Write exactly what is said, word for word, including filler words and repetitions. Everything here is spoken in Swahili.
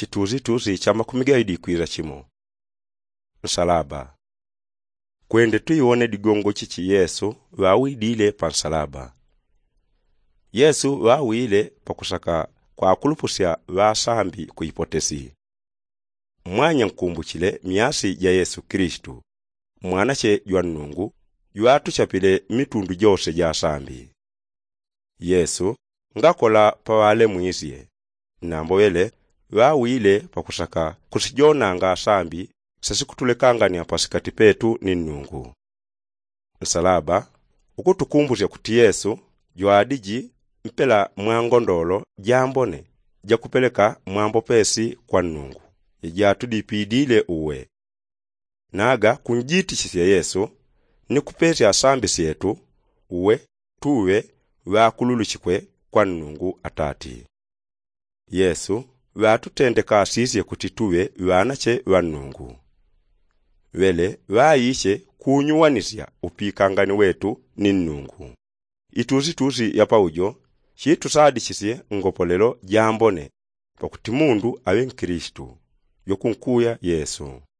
chituzi tuzi cha makumi gaidi kwira chimo. Nsalaba. Kwende tuione digongo chichi Yesu wawidile pa nsalaba. Yesu wawile pakusaka kwa kulupusya wasambi kuipotesi. Mwanya nkumbuchile miasi ya Yesu Kristu, mwana che jwa Nnungu, yuatu chapile mitundu jose ja sambi. Yesu ngakola pawale mwisye, nambowele wawile pakusaka kusijonanga sambi sasikutulekanga ni apasikati petu ni Nnungu. Nsalaba ukutukumbusya kuti Yesu jwadiji mpela mwangondolo jambone jakupeleka mwambo pesi kwa Nnungu ijatudipidile uwe. Naga kunjitichisya Yesu ni kupesya asambi syetu uwe tuwe wakululuchikwe kwa Nnungu Atati. Yesu watutendeka asisye kuti tuwe wanache wa Nnungu. Wele waishe kunyuwanisya upikangani wetu ni Nnungu. Ituzi tuzi ya paujo chitu sadichisye ngopolelo jambone pakuti mundu awe Kristu yokunkuya Yesu.